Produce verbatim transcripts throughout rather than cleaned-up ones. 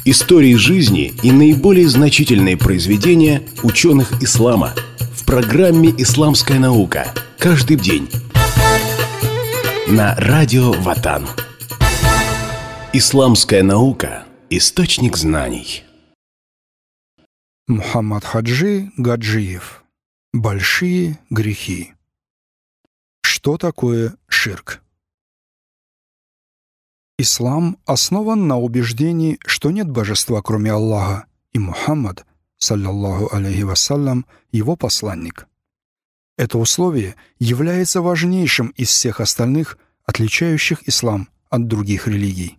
Истории жизни и наиболее значительные произведения ученых ислама в программе «Исламская наука». Каждый день. На радио Ватан. Исламская наука – источник знаний. Мухаммад Хаджи Гаджиев. Большие грехи. Что такое ширк? Ислам основан на убеждении, что нет божества, кроме Аллаха, и Мухаммад, саллаллаху алейхи вассалям, его посланник. Это условие является важнейшим из всех остальных, отличающих ислам от других религий.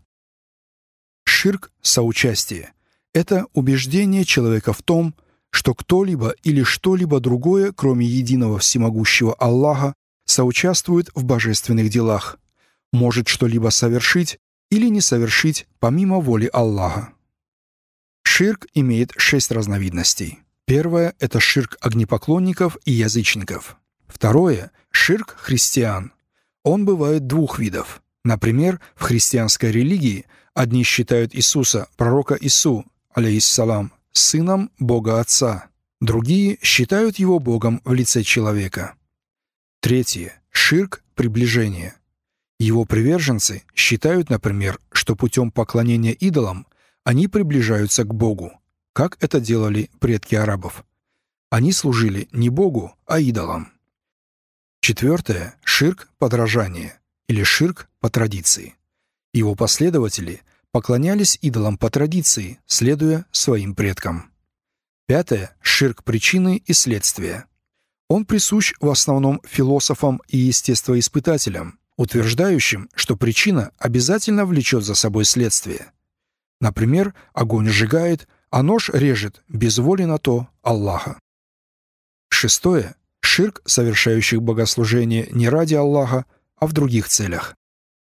Ширк – соучастие. Это убеждение человека в том, что кто-либо или что-либо другое, кроме единого всемогущего Аллаха, соучаствует в божественных делах, может что-либо совершить или не совершить помимо воли Аллаха. Ширк имеет шесть разновидностей. Первое – это ширк огнепоклонников и язычников. Второе – ширк христиан. Он бывает двух видов. Например, в христианской религии одни считают Иисуса, пророка Ису, алейхиссалам, сыном Бога Отца, другие считают его Богом в лице человека. Третье – ширк приближения. Его приверженцы считают, например, что путем поклонения идолам они приближаются к Богу, как это делали предки арабов. Они служили не Богу, а идолам. Четвертое – ширк подражания, или ширк по традиции. Его последователи поклонялись идолам по традиции, следуя своим предкам. Пятое – ширк причины и следствия. Он присущ в основном философам и естествоиспытателям, утверждающим, что причина обязательно влечет за собой следствие. Например, огонь сжигает, а нож режет без воли на то Аллаха. Шестое – ширк совершающих богослужение не ради Аллаха, а в других целях.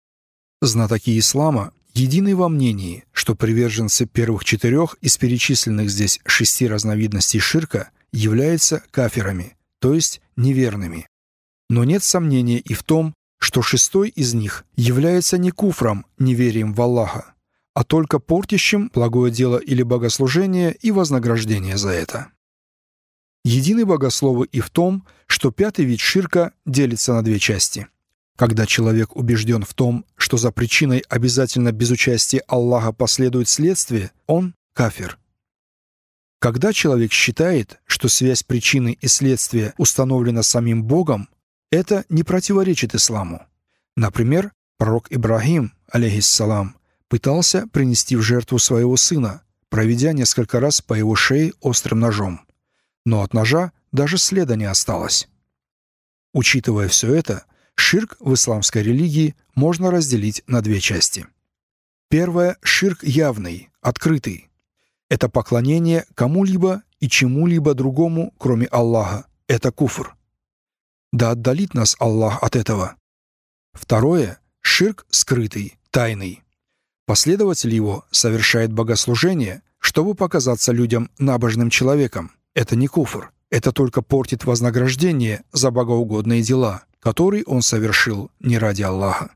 Знатоки ислама едины во мнении, что приверженцы первых четырех из перечисленных здесь шести разновидностей ширка являются кафирами, то есть неверными. Но нет сомнения и в том, что шестой из них является не куфром, неверием в Аллаха, а только портящим благое дело или богослужение и вознаграждение за это. Едины богословы и в том, что пятый вид ширка делится на две части. Когда человек убежден в том, что за причиной обязательно без участия Аллаха последует следствие, он кафир. Когда человек считает, что связь причины и следствия установлена самим Богом, это не противоречит исламу. Например, пророк Ибрахим, алейхиссалам, пытался принести в жертву своего сына, проведя несколько раз по его шее острым ножом. Но от ножа даже следа не осталось. Учитывая все это, ширк в исламской религии можно разделить на две части. Первое – ширк явный, открытый. Это поклонение кому-либо и чему-либо другому, кроме Аллаха. Это куфр. Да отдалит нас Аллах от этого. Второе – ширк скрытый, тайный. Последователь его совершает богослужение, чтобы показаться людям набожным человеком. Это не куфр, это только портит вознаграждение за богоугодные дела, которые он совершил не ради Аллаха.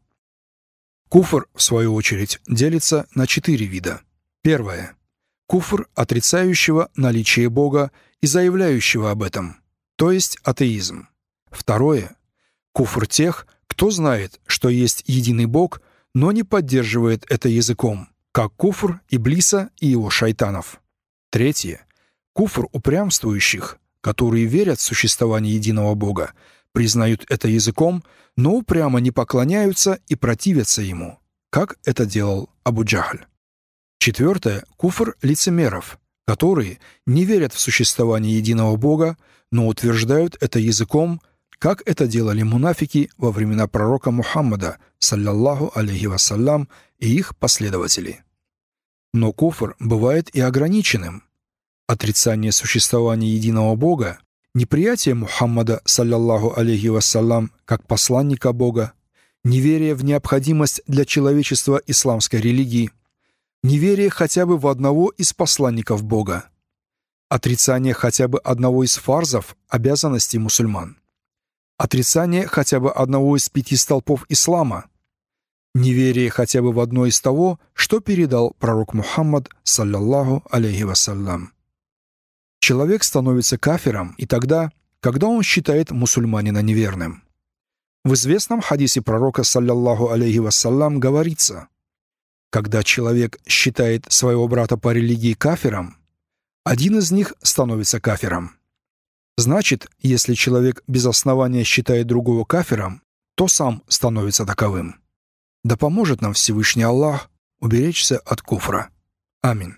Куфр, в свою очередь, делится на четыре вида. Первое – куфр отрицающего наличие Бога и заявляющего об этом, то есть атеизм. Второе – куфр тех, кто знает, что есть единый Бог, но не поддерживает это языком, как куфр Иблиса и его шайтанов. Третье – куфр упрямствующих, которые верят в существование единого Бога, признают это языком, но упрямо не поклоняются и противятся ему, как это делал Абу Джахль. Четвертое – куфр лицемеров, которые не верят в существование единого Бога, но утверждают это языком, как это делали мунафики во времена пророка Мухаммада, саллаллаху алейхи вассалям, и их последователи. Но куфр бывает и ограниченным. Отрицание существования единого Бога, неприятие Мухаммада, саллаллаху алейхи вассалям, как посланника Бога, неверие в необходимость для человечества исламской религии, неверие хотя бы в одного из посланников Бога, отрицание хотя бы одного из фарзов обязанностей мусульман, отрицание хотя бы одного из пяти столпов ислама, неверие хотя бы в одно из того, что передал пророк Мухаммад, саллаллаху алейхи вассалям. Человек становится кафиром и тогда, когда он считает мусульманина неверным. В известном хадисе пророка, саллаллаху алейхи вассалям, говорится: когда человек считает своего брата по религии кафиром, один из них становится кафиром. Значит, если человек без основания считает другого кафиром, то сам становится таковым. Да поможет нам Всевышний Аллах уберечься от куфра. Аминь.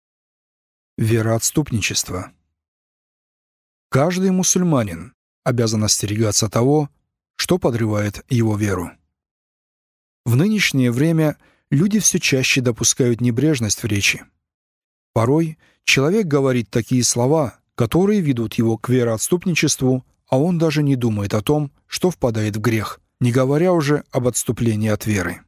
Вероотступничество. Каждый мусульманин обязан остерегаться того, что подрывает его веру. В нынешнее время люди все чаще допускают небрежность в речи. Порой человек говорит такие слова, которые ведут его к вероотступничеству, а он даже не думает о том, что впадает в грех, не говоря уже об отступлении от веры.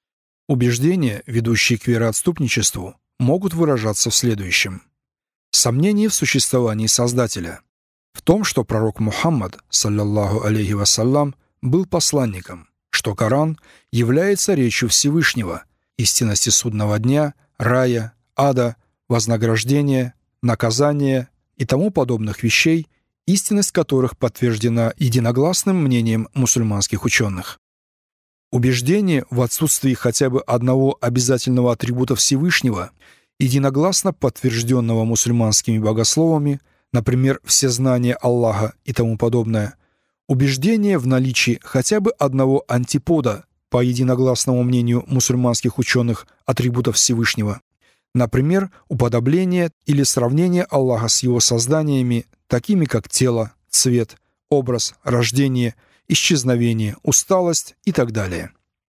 Убеждения, ведущие к вероотступничеству, могут выражаться в следующем: сомнение в существовании Создателя, в том, что пророк Мухаммад, саллаллаху алейхи вассалям, был посланником, что Коран является речью Всевышнего, истинности судного дня, рая, ада, вознаграждения, наказания и тому подобных вещей, истинность которых подтверждена единогласным мнением мусульманских ученых. Убеждение в отсутствии хотя бы одного обязательного атрибута Всевышнего, единогласно подтвержденного мусульманскими богословами, например, всезнание Аллаха и тому подобное, убеждение в наличии хотя бы одного антипода, по единогласному мнению мусульманских ученых, атрибутов Всевышнего, например, уподобление или сравнение Аллаха с его созданиями, такими как тело, цвет, образ, рождение, исчезновение, усталость и так далее.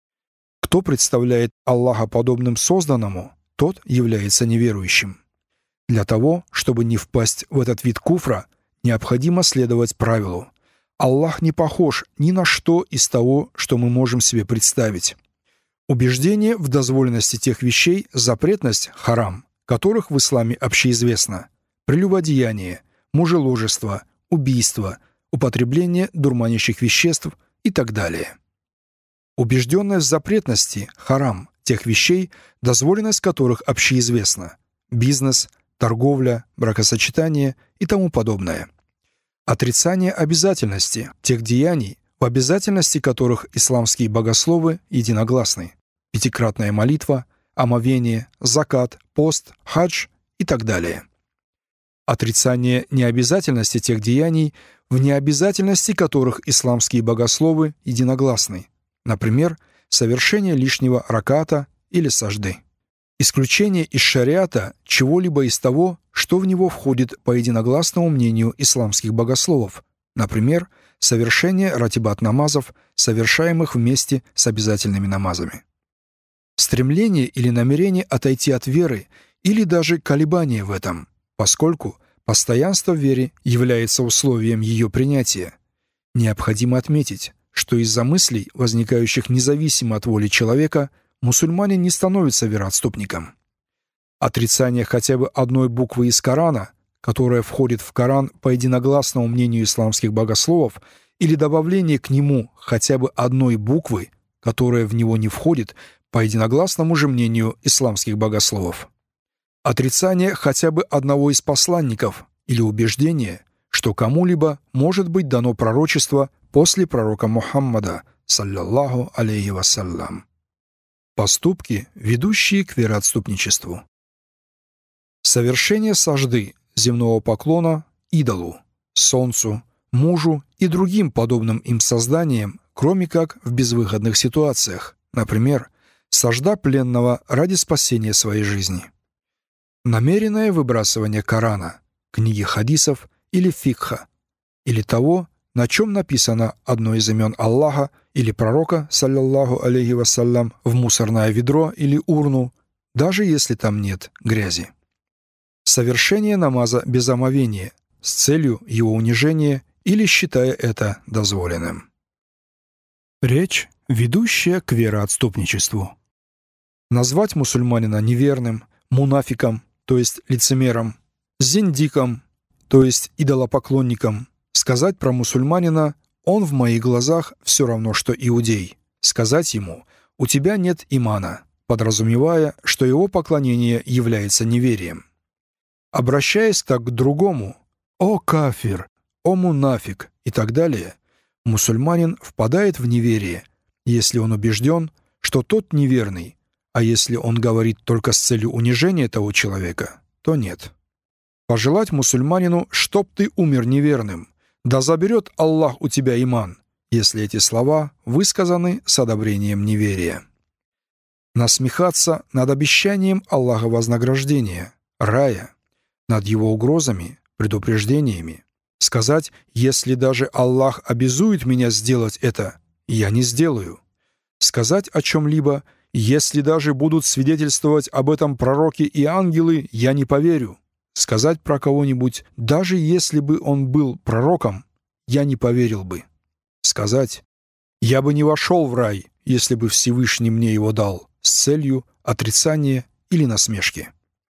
Кто представляет Аллаха подобным созданному, тот является неверующим. Для того, чтобы не впасть в этот вид куфра, необходимо следовать правилу: Аллах не похож ни на что из того, что мы можем себе представить. Убеждение в дозволенности тех вещей, запретность, харам, которых в исламе общеизвестно: прелюбодеяние, мужеложество, убийство, употребление дурманящих веществ и так далее. Убежденность в запретности, харам, тех вещей, дозволенность которых общеизвестна: бизнес, торговля, бракосочетание и тому подобное. Отрицание обязательности тех деяний, в обязательности которых исламские богословы единогласны: пятикратная молитва, омовение, закат, пост, хадж и так далее. Отрицание необязательности тех деяний, в необязательности которых исламские богословы единогласны, например, совершение лишнего раката или сажды. Исключение из шариата чего-либо из того, что в него входит по единогласному мнению исламских богословов, например, совершение ратибат-намазов, совершаемых вместе с обязательными намазами. Стремление или намерение отойти от веры или даже колебание в этом, поскольку постоянство в вере является условием ее принятия. Необходимо отметить, что из-за мыслей, возникающих независимо от воли человека, мусульманин не становится вероотступником. Отрицание хотя бы одной буквы из Корана, которая входит в Коран по единогласному мнению исламских богословов, или добавление к нему хотя бы одной буквы, которая в него не входит, по единогласному же мнению исламских богословов. Отрицание хотя бы одного из посланников или убеждение, что кому-либо может быть дано пророчество после пророка Мухаммада, саллаллаху алейхи вассалям. Поступки, ведущие к вероотступничеству. Совершение сажды, земного поклона, идолу, солнцу, мужу и другим подобным им созданиям, кроме как в безвыходных ситуациях, например, сажда пленного ради спасения своей жизни. Намеренное выбрасывание Корана, книги хадисов или фикха, или того, на чем написано одно из имен Аллаха или пророка, саллаллаху алейхи вассалям, в мусорное ведро или урну, даже если там нет грязи. Совершение намаза без омовения с целью его унижения или считая это дозволенным. Речь, ведущая к вероотступничеству. Назвать мусульманина неверным, мунафиком, то есть лицемером, зиндиком, то есть идолопоклонником, сказать про мусульманина: он в моих глазах все равно, что иудей. Сказать ему: у тебя нет имана, подразумевая, что его поклонение является неверием. Обращаясь так к другому, «О кафир», «О мунафик» и так далее, мусульманин впадает в неверие, если он убежден, что тот неверный, а если он говорит только с целью унижения того человека, то нет. Пожелать мусульманину, чтоб ты умер неверным, да заберет Аллах у тебя иман, если эти слова высказаны с одобрением неверия. Насмехаться над обещанием Аллаха вознаграждения, рая, над его угрозами, предупреждениями. Сказать, если даже Аллах обязует меня сделать это, я не сделаю. Сказать о чем-либо, если даже будут свидетельствовать об этом пророки и ангелы, я не поверю. Сказать про кого-нибудь, даже если бы он был пророком, я не поверил бы. Сказать, я бы не вошел в рай, если бы Всевышний мне его дал, с целью отрицания или насмешки.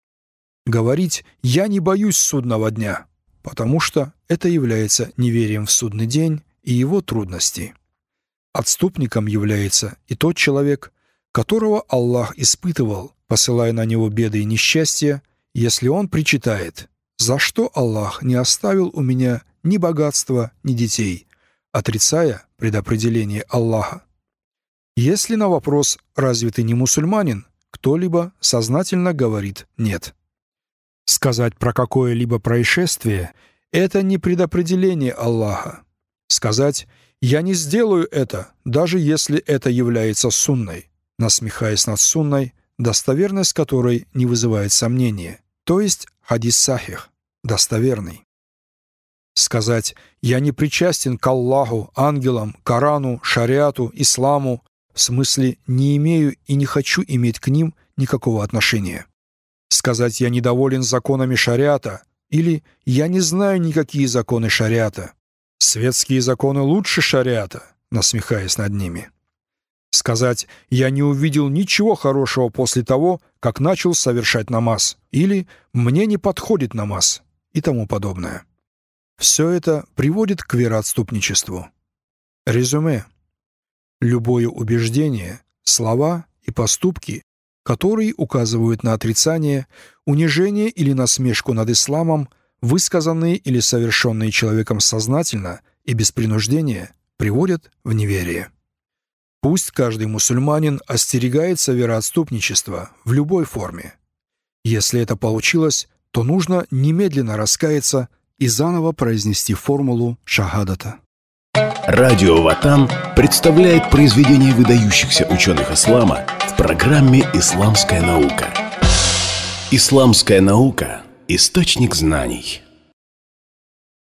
Говорить «я не боюсь судного дня», потому что это является неверием в судный день и его трудности. Отступником является и тот человек, которого Аллах испытывал, посылая на него беды и несчастья, если он причитает: «За что Аллах не оставил у меня ни богатства, ни детей», отрицая предопределение Аллаха. Если на вопрос «разве ты не мусульманин?» кто-либо сознательно говорит «нет». Сказать про какое-либо происшествие – это не предопределение Аллаха. Сказать «я не сделаю это, даже если это является сунной», насмехаясь над сунной, достоверность которой не вызывает сомнения, то есть хадис сахих, достоверный. Сказать «я не причастен к Аллаху, ангелам, Корану, шариату, исламу», в смысле «не имею и не хочу иметь к ним никакого отношения». Сказать «я недоволен законами шариата» или «я не знаю никакие законы шариата». Светские законы лучше шариата, насмехаясь над ними. Сказать «я не увидел ничего хорошего после того, как начал совершать намаз» или «мне не подходит намаз» и тому подобное. Все это приводит к вероотступничеству. Резюме. Любое убеждение, слова и поступки, которые указывают на отрицание, унижение или насмешку над исламом, высказанные или совершенные человеком сознательно и без принуждения, приводят в неверие. Пусть каждый мусульманин остерегается вероотступничества в любой форме. Если это получилось, то нужно немедленно раскаяться и заново произнести формулу шахадата. Радио Ватан представляет произведения выдающихся ученых ислама в программе «Исламская наука». Исламская наука – источник знаний.